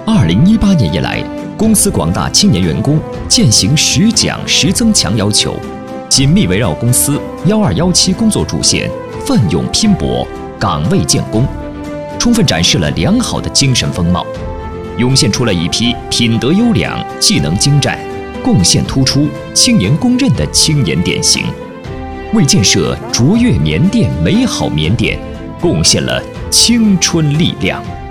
2018年以来，公司广大青年员工践行10奖10增强要求，紧密围绕公司1217工作主线，奋勇拼搏，岗位建功，充分展示了良好的精神风貌，涌现出了一批品德优良、技能精湛、贡献突出、青年公认的青年典型，为建设卓越缅甸美好缅甸贡献了青春力量。